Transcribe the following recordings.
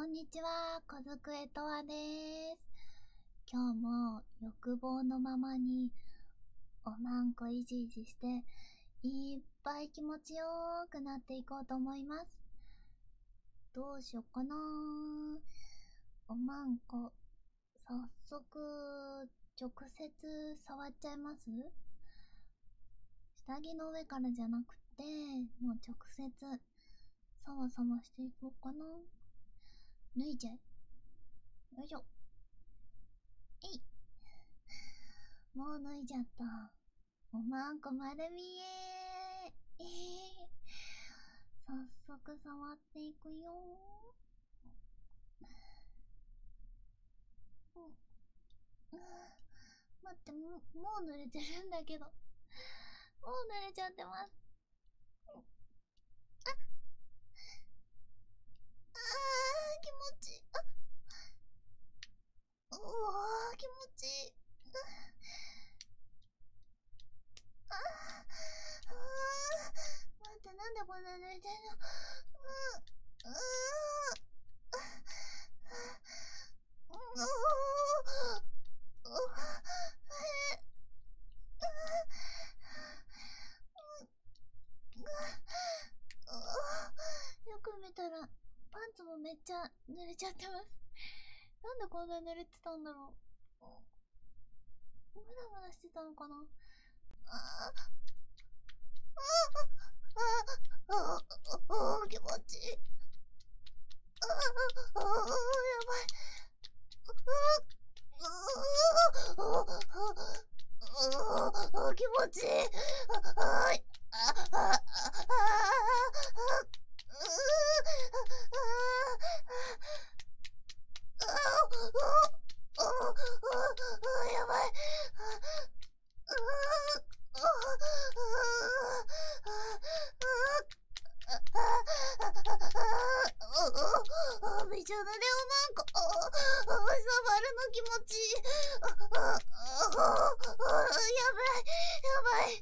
んにちは、小机とわです。今日も欲望のままにおまんこいじいじしていっぱい気持ちよくなっていこうと思います。どうしよっかな。おまんこ早速直接触っちゃいます。下着の上からじゃなくてもう直接サワサワしていこうかな。脱いじゃえ。よいしょ。えい。もう脱いじゃった。おまんこ丸見え。早速触っていくよ。待って、もう濡れてるんだけど。もう濡れちゃってます。気持ちいい。うわー、気持ちいい。待って、なんでこんな濡れてんの。よく見たらパンツもめっちゃ濡れちゃってます。なんでこんな濡れてたんだろう。ムラムラしてたのかな。気持ちいい。やばい。気持ちいい。やばい。びしょ濡れおまんこ。触るの気持ちいい。やばい。やばい。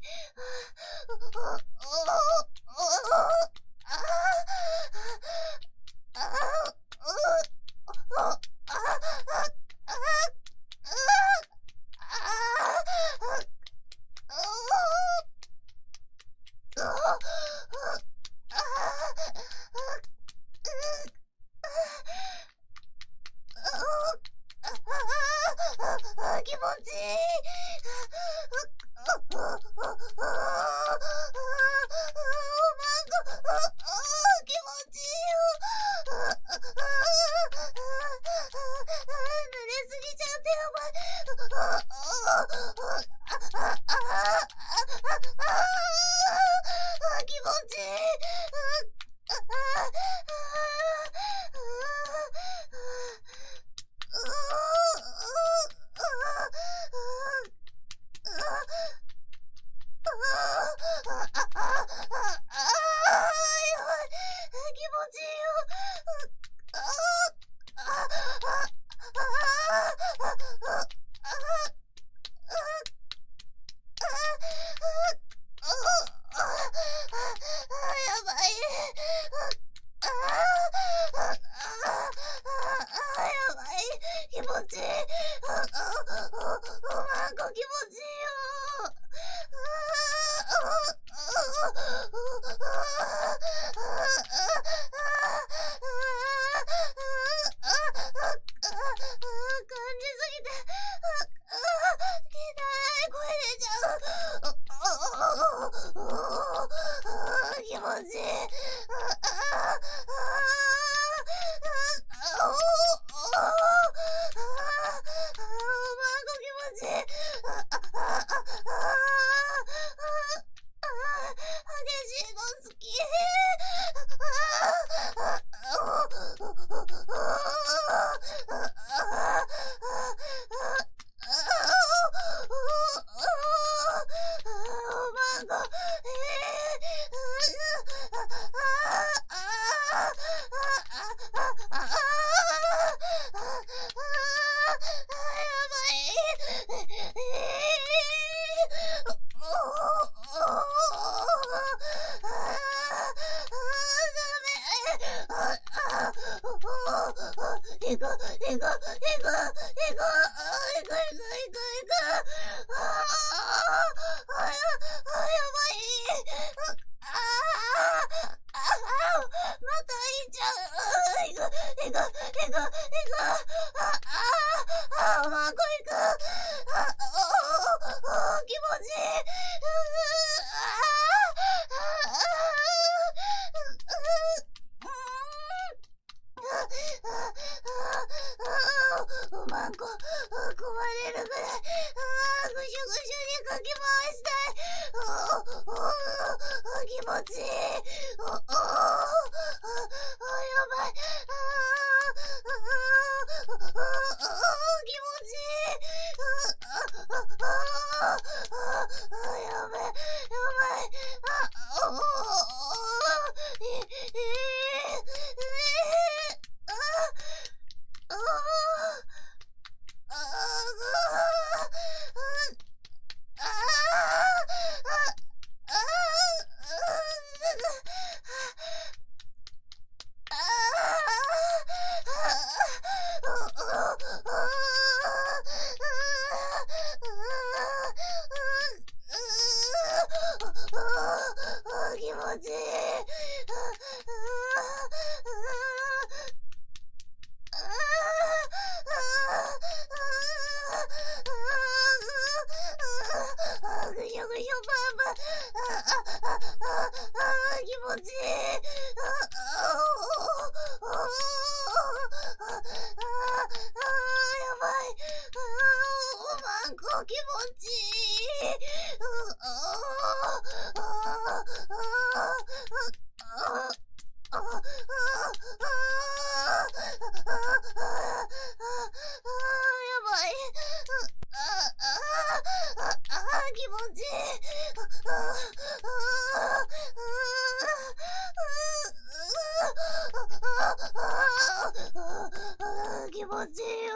気持ちいい。おまんこ。気持ちいいよ。濡れすぎちゃってやばい。気持ちいい。気持ちいい。おまんこ気持ちいいよ。感じすぎて声出ちゃう。気持ちいい。 いく、いく、いく、いく、いく、いく、いく、いく、いく、いく、やばい。またいちゃう。いく、いく、いく、いく、まこいく。気持ちいい。まんこ、壊れるぐらい、ぐしゅぐしゅにかき回したい。気持ちいい。やばい。気持ちいい。やばい。やばい。気持ちいい。ぐしょぐしょパンパン。気持ちいい。やばい。マンコ気持ちいい。やばい。気持ちいい。気持ちいいよ。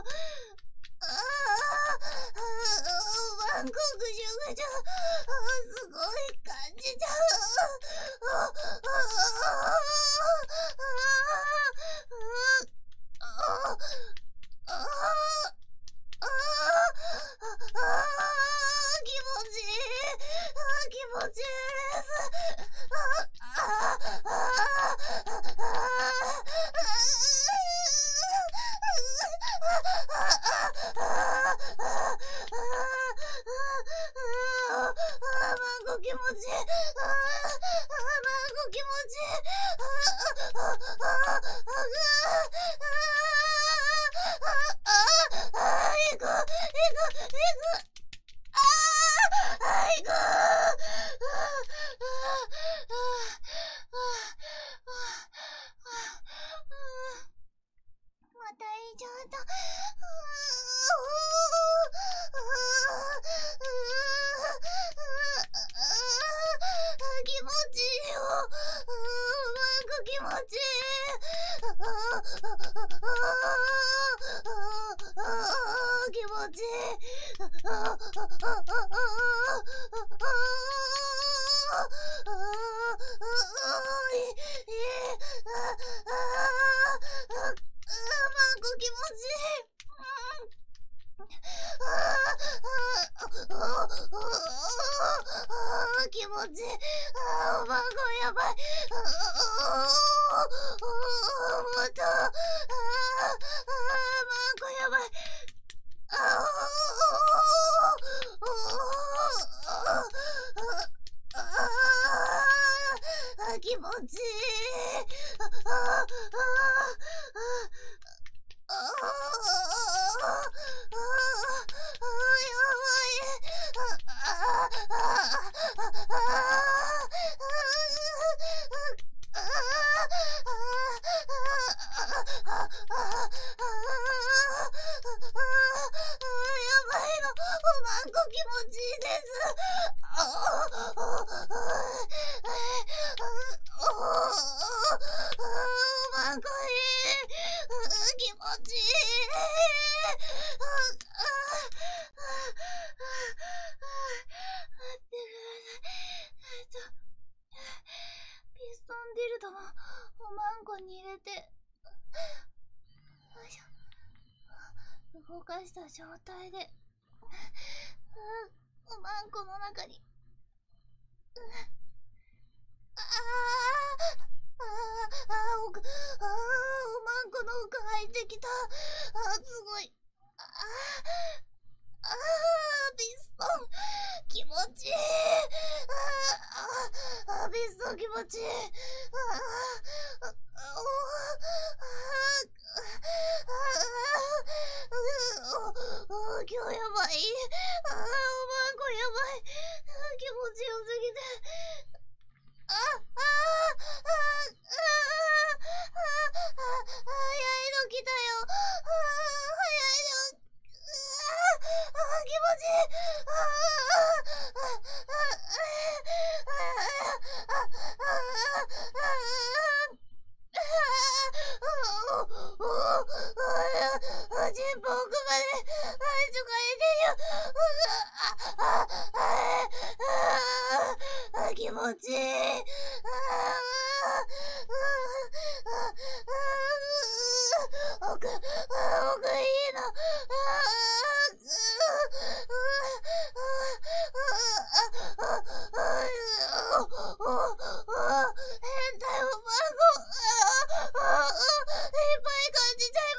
ワンコぐしゅぐしゅ。すごい感じちゃ気持ちいい。気持ちいいです。マンゴ気持ちいい。マンゴ気持ちいい。行く、行く、行く。行く。またいちゃった。気持ちいいよ。なんか気持ちいい。気持ちいい。マンコ気持ちいい。気持ちいい。マンゴやばい。また。マンゴやばい。気持ちいい。気持ちいいです。マンコいい。気持ちいい。待ってください。ピストンディルドもおマンコに入れて。 動かした状態で、おまんこの中に、おまんこの奥入ってきた。すごい。ピストン、気持ちいい。ピストン気持ちいい。今日やばい。おまんこやばい。気持ちよすぎて。早いの来たよ。早いの。気持ちいい。チンポ奥までちょかれてるよ。気持ちいい。奥いいの。変態おまんご。いっぱい感じちゃい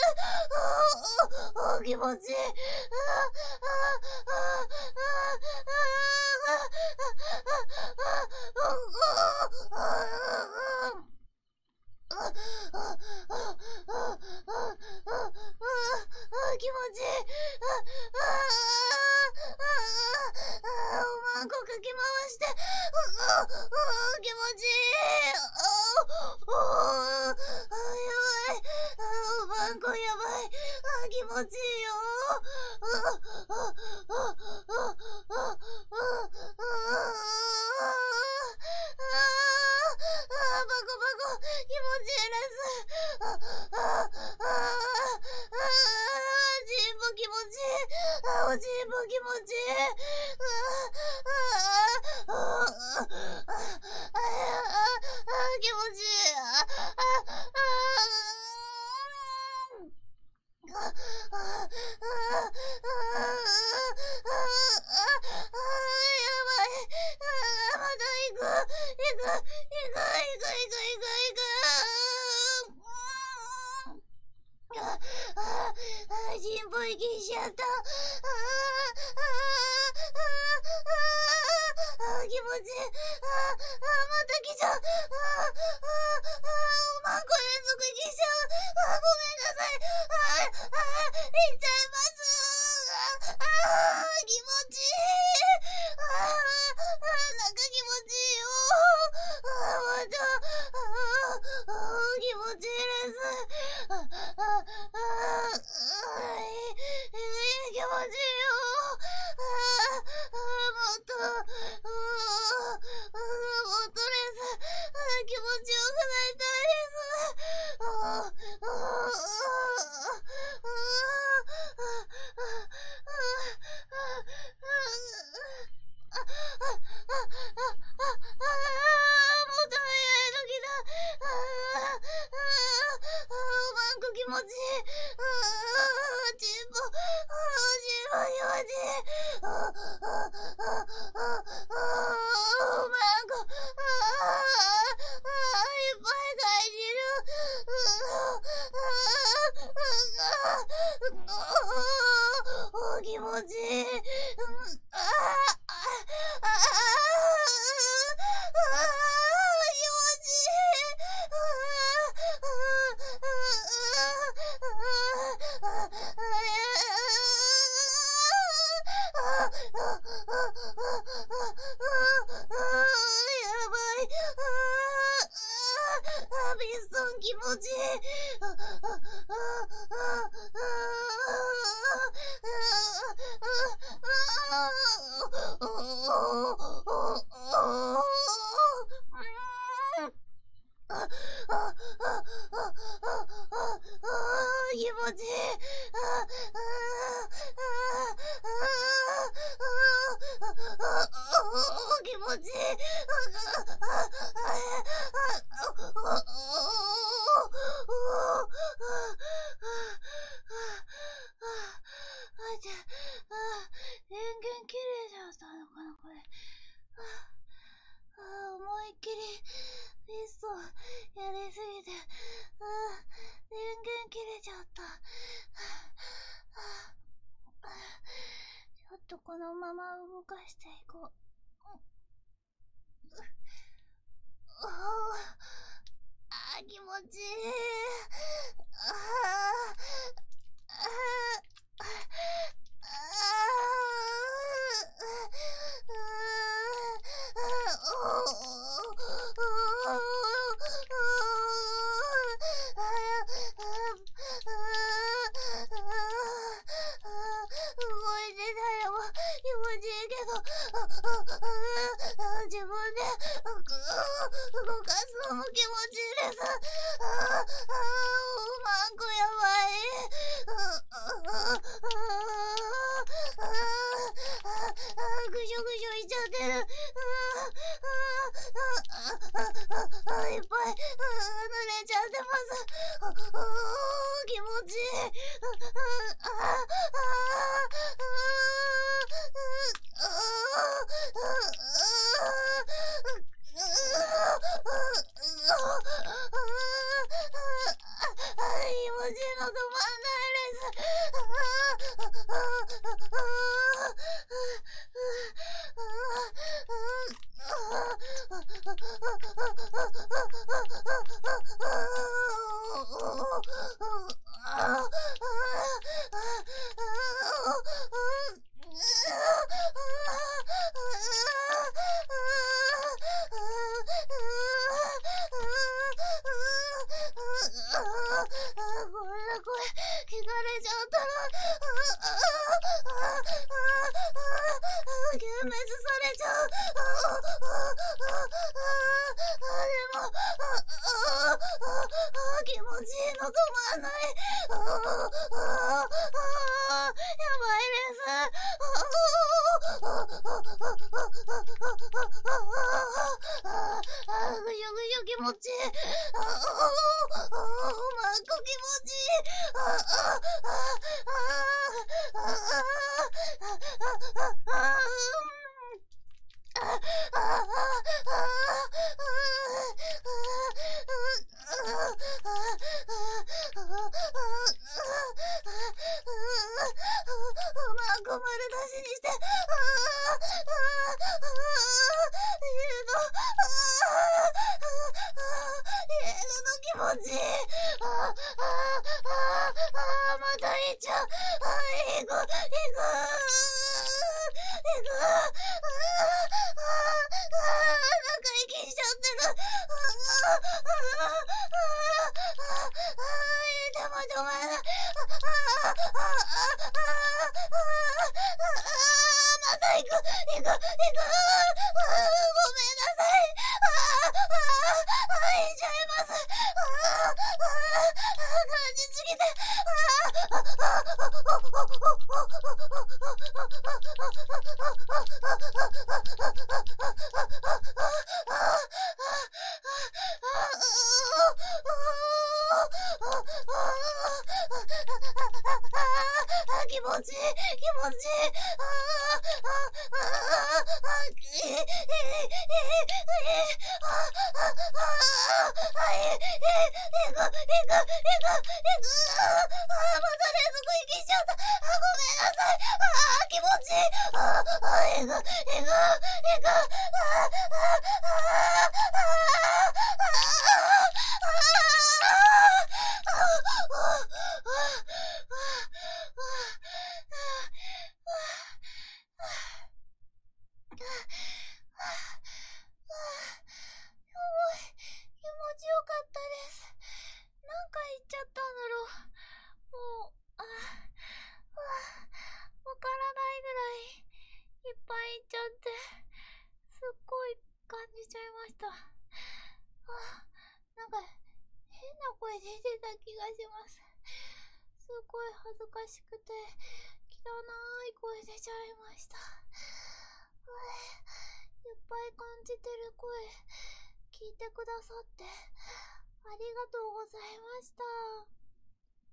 ます。気持ちいい。気持ちいい。おまんこかき回して。気持ちいい。やばい。おまんこやばい。気持ちいいよ。バコバコ気持ちいいです。チンポ気持ちいい。チンポ気持ちいい。気持ちいい。人望息しちゃった。気持ちいい。また来ちゃう。おまんこ連続息しちゃう。ごめんなさい。行っちゃいます。気持ちいい。なんか気持ちいいよ。また、気持ちいいです。気持ちいいよ。もっとです。気持ちよくなりたいです。もっと早い時だ。おまんこ気持ちいい。チンポ気持ちいい。おまんこいっぱい感じる。気持ちいい。ピストン気持ちいい。気持ちいい。気持ちいい。 まま動かしていこう。気持ちいい。動いてたよ。気持ちいいけど、自分で動かすのも気持ちいいです。マンコやばい。ぐしょぐしょいっちゃってる。いっぱい濡れちゃってます。気持ちいい。気持ちいいの止まんないです。こんな声聞かれちゃったら幻滅されちゃう。でも気持ちいいの止まんない。やばいです。ぐしょぐしょ気持ちいい。マンコ気持ちいい。マンコ丸出しにして。気持ちいい。また行っちゃう。行く。なんか息しちゃってる。でも止まらない。また行く。ごめんなさい。行っちゃいます。感じすぎて。気持ちいい。また連続息しちゃった。ごめんなさい。気持ちいい。気持ちよかったです。何回言っちゃったんだろう。もう、わからないぐらいいっぱい言っちゃって、すっごい感じちゃいました。なんか変な声出てた気がします。すごい恥ずかしくて汚い声出ちゃいました。いっぱい感じてる声聞いてくださってありがとうございました。